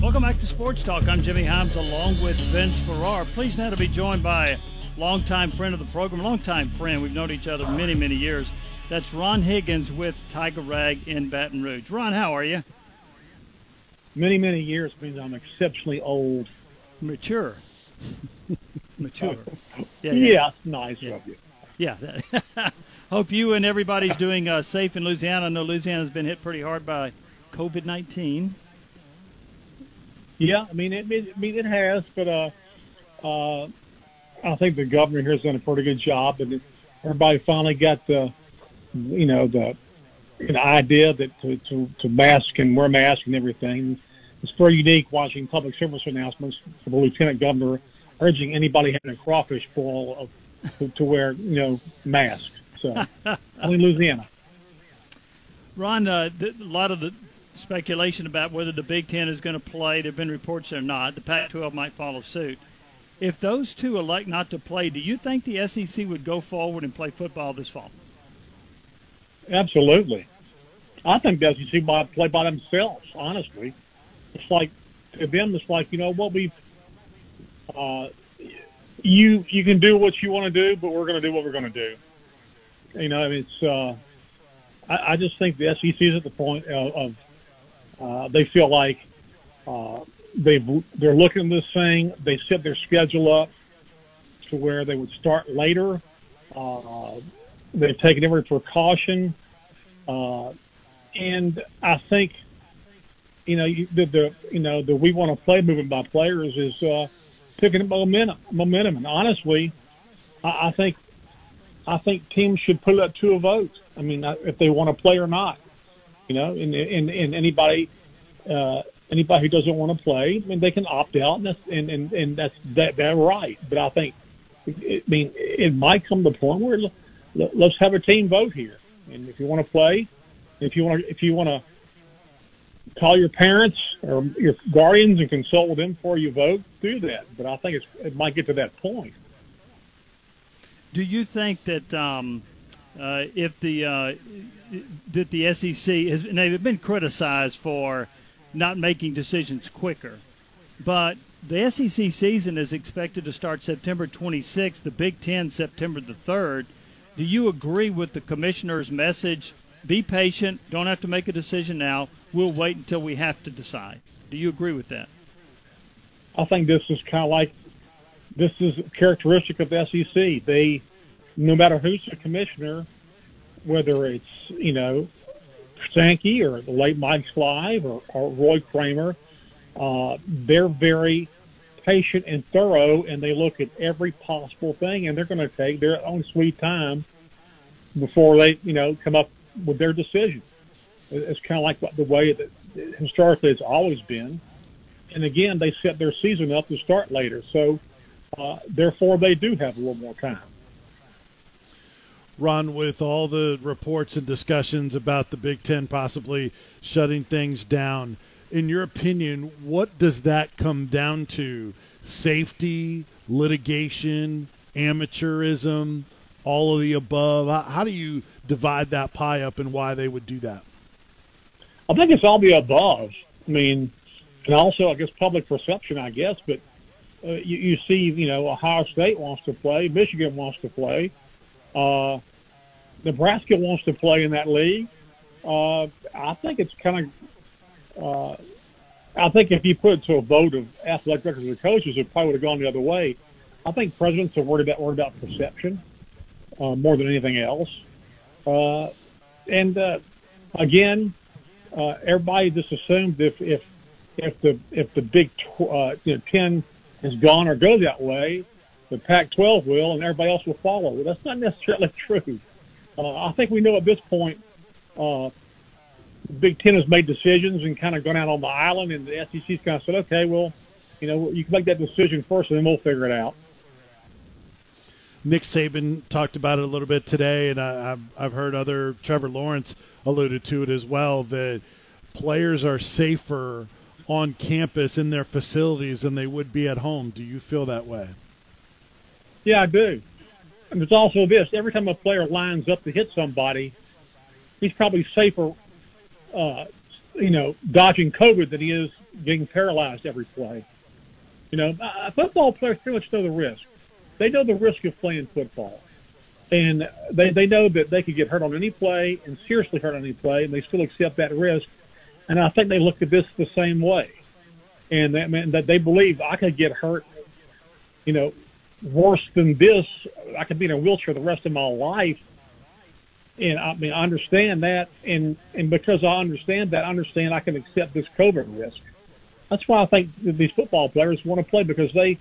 Welcome back to Sports Talk. I'm Jimmy Himes along with Vince Ferrar. Pleased now to be joined by a longtime friend of the program, longtime friend. We've known each other many, many years. That's Ron Higgins with Tiger Rag in Baton Rouge. Ron, how are you? Many, many years means I'm exceptionally old. Mature. Mature. Yeah, nice of you. Yeah. Hope you and everybody's doing safe in Louisiana. I know Louisiana's been hit pretty hard by COVID-19. Yeah, I mean it has, but I think the governor here has done a pretty good job, and everybody finally got the idea that to mask and wear masks and everything. It's very unique watching public service announcements from the lieutenant governor urging anybody having a crawfish boil to wear masks. So only Louisiana. Ron, a lot of the speculation about whether the Big Ten is going to play. There have been reports they're not. The Pac-12 might follow suit. If those two elect not to play, do you think the SEC would go forward and play football this fall? Absolutely. I think the SEC might play by themselves, honestly. It's like, to them, it's like, what we've you can do what you want to do, but we're going to do what we're going to do. I just think the SEC is at the point of they feel like they're looking at this thing. They set their schedule up to where they would start later. They've taken every precaution, and I think the we want to play movement by players is picking up momentum. And honestly, I think teams should put it up to a vote. I mean, if they want to play or not. And anybody who doesn't want to play, I mean, they can opt out, and that's right. But I think, it might come to the point where let's have a team vote here. And if you want to play, if you want to call your parents or your guardians and consult with them before you vote, do that. But I think it might get to that point. Do you think that if that the SEC has, and they've been criticized for not making decisions quicker, but the SEC season is expected to start September 26th, the Big Ten September the 3rd. Do you agree with the commissioner's message? Be patient. Don't have to make a decision now. We'll wait until we have to decide. Do you agree with that? I think this is characteristic of the SEC. They, no matter who's the commissioner, whether it's, Sankey or the late Mike Slive or Roy Kramer, they're very patient and thorough, and they look at every possible thing, and they're going to take their own sweet time before they, come up with their decision. It's kind of like the way that historically it's always been. And again, they set their season up to start later. So, therefore, they do have a little more time. Ron, with all the reports and discussions about the Big Ten possibly shutting things down, in your opinion, what does that come down to? Safety, litigation, amateurism, all of the above? How do you divide that pie up and why they would do that? I think it's all the above. I mean, and also, I guess, public perception, I guess. But you see, Ohio State wants to play. Michigan wants to play. Nebraska wants to play in that league. I think it's kind of I think if you put it to a vote of athletic directors and coaches, it probably would have gone the other way. I think presidents are worried about perception more than anything else. Again, everybody just assumed if the Big Ten is gone or goes that way, the Pac-12 will, and everybody else will follow. Well, that's not necessarily true. I think we know at this point the Big Ten has made decisions and kind of gone out on the island, and the SEC's kind of said, okay, well, you can make that decision first, and then we'll figure it out. Nick Saban talked about it a little bit today, and I've heard Trevor Lawrence alluded to it as well, that players are safer on campus in their facilities than they would be at home. Do you feel that way? Yeah, I do. And there's also this. Every time a player lines up to hit somebody, he's probably safer, dodging COVID than he is getting paralyzed every play. You know, football players pretty much know the risk. They know the risk of playing football. And they know that they could get hurt on any play and seriously hurt on any play, and they still accept that risk. And I think they look at this the same way. And that they believe I could get hurt, you know, worse than this. I could be in a wheelchair the rest of my life. And I mean, I understand that. And because I understand that, I understand I can accept this COVID risk. That's why I think that these football players want to play, because they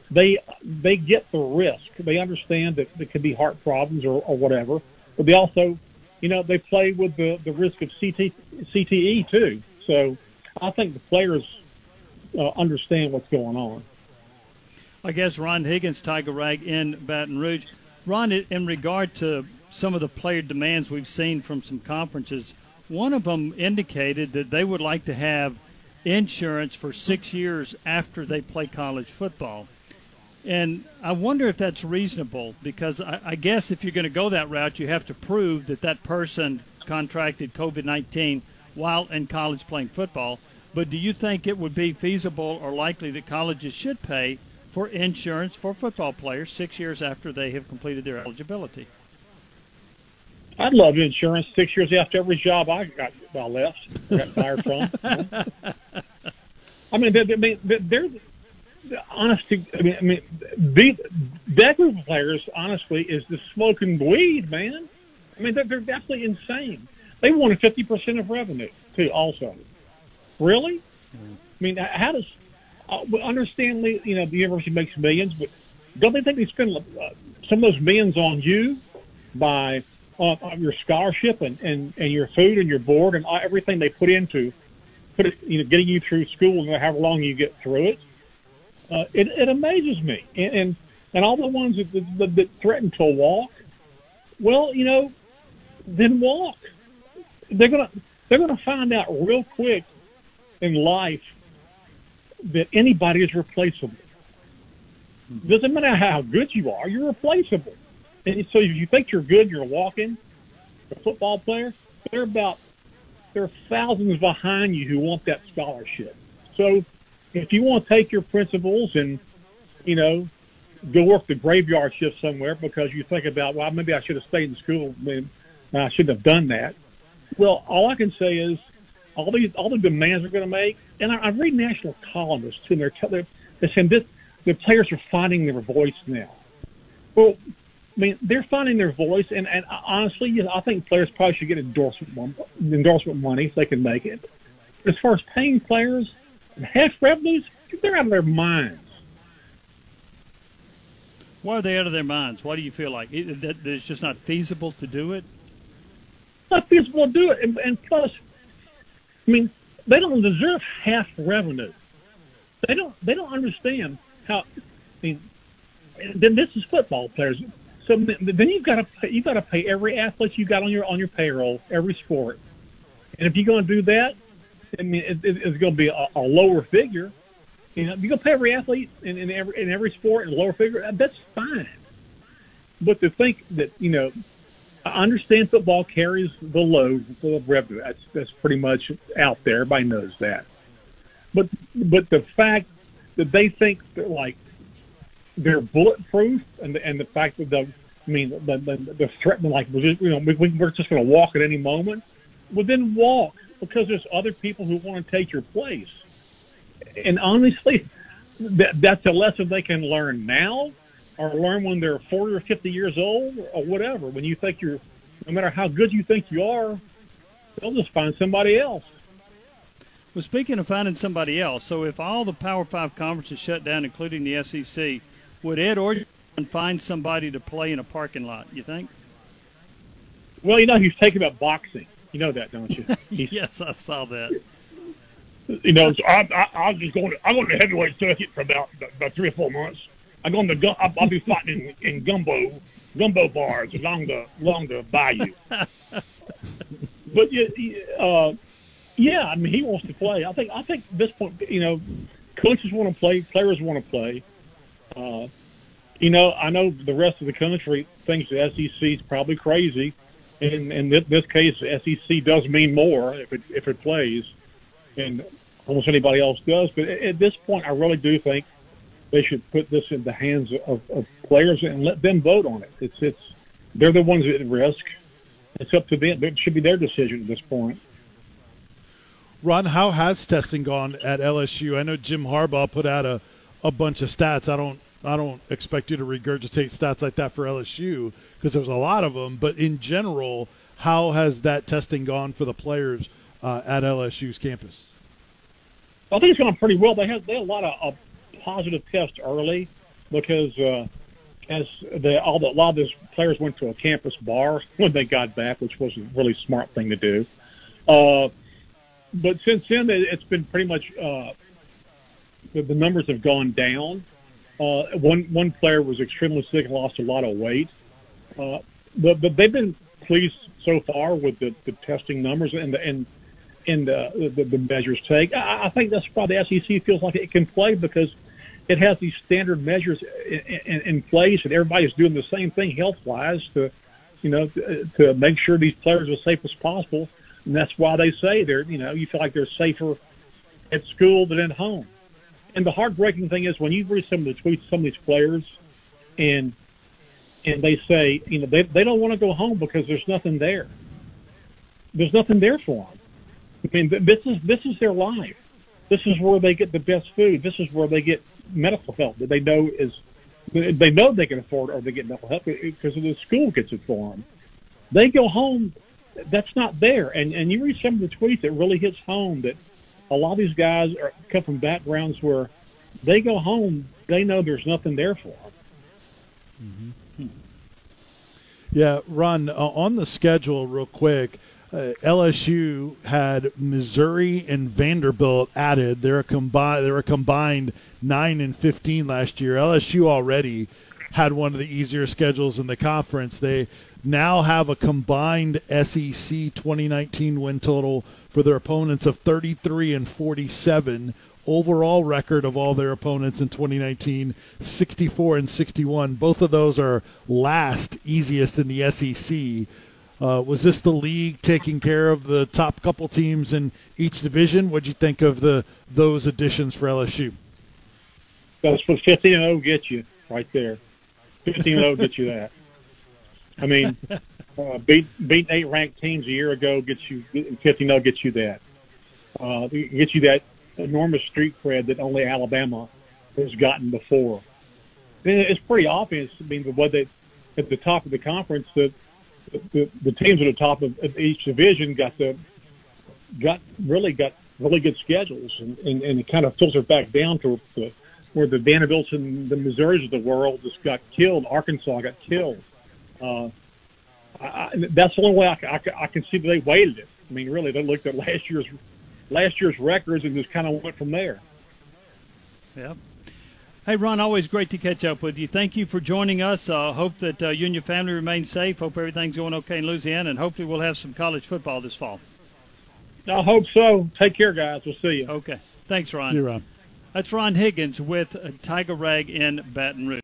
get the risk. They understand that there could be heart problems or whatever, but they also, you know, they play with the risk of CTE too. So I think the players understand what's going on. I guess Ron Higgins, Tiger Rag in Baton Rouge. Ron, in regard to some of the player demands we've seen from some conferences, one of them indicated that they would like to have insurance for 6 years after they play college football. And I wonder if that's reasonable, because I guess if you're going to go that route, you have to prove that that person contracted COVID-19 while in college playing football. But do you think it would be feasible or likely that colleges should pay for insurance for football players 6 years after they have completed their eligibility? I'd love insurance 6 years after every job I left, got fired from. I mean, they're honestly. I mean, that group of players, honestly, is the smoking weed, man. I mean, they're definitely insane. They wanted 50% of revenue too. Also, really? I mean, how does? Understandably, you know, the university makes millions, but don't they think they spend some of those millions on you by your scholarship and your food and your board and everything they put into you know, getting you through school and however long you get through it? It amazes me. And all the ones that threaten to walk, well, you know, then walk. They're gonna find out real quick in life that anybody is replaceable. Doesn't matter how good you are, you're replaceable. And so if you think you're good, you're walking, a football player, there are thousands behind you who want that scholarship. So if you want to take your principles and, you know, go work the graveyard shift somewhere because you think about, well, maybe I should have stayed in school and I shouldn't have done that. Well, all I can say is all the demands they're going to make, and I read national columnists too, and they're saying this, the players are finding their voice now. Well, I mean, they're finding their voice, and honestly, I think players probably should get endorsement money if they can make it. As far as paying players, half revenues, they're out of their minds. Why are they out of their minds? Why do you feel like that it's just not feasible to do it? It's not feasible to do it, and plus, I mean, they don't deserve half revenue. They don't understand how. I mean, then this is football players. So then you've got to pay every athlete you got on your payroll, every sport. And if you're going to do that, I mean, it's going to be a lower figure. You know, if you're going to pay every athlete in every sport in a lower figure, that's fine. But to think that, you know, I understand football carries the load of revenue. That's pretty much out there. Everybody knows that. But the fact that they think that, like, they're bulletproof, and the fact that the threatening, like, we're just going to walk at any moment. Well, then walk, because there's other people who want to take your place. And honestly, that's a lesson they can learn now, or learn when they're 40 or 50 years old, or whatever. When you think no matter how good you think you are, they'll just find somebody else. Well, speaking of finding somebody else, so if all the Power 5 conferences shut down, including the SEC, would Ed Orgeron find somebody to play in a parking lot, you think? Well, you know, he's taking up boxing. You know that, don't you? Yes, I saw that. You know, so I'm going to heavyweight circuit for about 3 or 4 months. I'll be fighting in gumbo bars along the bayou. But yeah, I mean, he wants to play. I think at this point, you know, coaches want to play, players want to play. You know, I know the rest of the country thinks the SEC is probably crazy, and in this case, the SEC does mean more if it plays. And almost anybody else does. But at this point, I really do think they should put this in the hands of players and let them vote on it. They're the ones at risk. It's up to them. It should be their decision at this point. Ron, how has testing gone at LSU? I know Jim Harbaugh put out a bunch of stats. I don't expect you to regurgitate stats like that for LSU because there's a lot of them. But in general, how has that testing gone for the players at LSU's campus? I think it's gone pretty well. They had a lot of positive tests early because a lot of those players went to a campus bar when they got back, which wasn't a really smart thing to do. But since then, it's been pretty much the numbers have gone down. One player was extremely sick and lost a lot of weight. But they've been pleased so far with the testing numbers and the measures take. I think that's why the SEC feels like it can play because it has these standard measures in place, and everybody's doing the same thing health-wise to make sure these players are as safe as possible. And that's why they say you feel like they're safer at school than at home. And the heartbreaking thing is when you read some of the tweets of some of these players, and they say they don't want to go home because there's nothing there. There's nothing there for them. I mean, this is their life. This is where they get the best food. This is where they get medical help that they know they can afford, or they get medical help because the school gets it for them. They go home, that's not there. And you read some of the tweets, it really hits home that a lot of these guys come from backgrounds where they go home, they know there's nothing there for them. Mm-hmm. Yeah, Ron, on the schedule real quick, LSU had Missouri and Vanderbilt added. They were combined 9-15 last year. LSU already had one of the easier schedules in the conference. They now have a combined SEC 2019 win total for their opponents of 33-47. Overall record of all their opponents in 2019, 64-61. Both of those are last easiest in the SEC. Was this the league taking care of the top couple teams in each division? What'd you think of those additions for LSU? That's what 15-0 gets you right there. 15-0 gets you that. I mean, beating 8 ranked teams a year ago gets you 15-0 gets you that. Gets you that enormous street cred that only Alabama has gotten before. And it's pretty obvious. I mean, what they at the top of the conference, the teams at the top of each division got really good schedules, and it kind of filtered back down to where the Vanderbilts and the Missouris of the world just got killed. Arkansas got killed. That's the only way I can see that they weighted it. I mean, really, they looked at last year's records and just kind of went from there. Yeah. Hey, Ron, always great to catch up with you. Thank you for joining us. Hope that you and your family remain safe. Hope everything's going okay in Louisiana, and hopefully we'll have some college football this fall. I hope so. Take care, guys. We'll see you. Okay. Thanks, Ron. See you, Ron. That's Ron Higgins with Tiger Rag in Baton Rouge.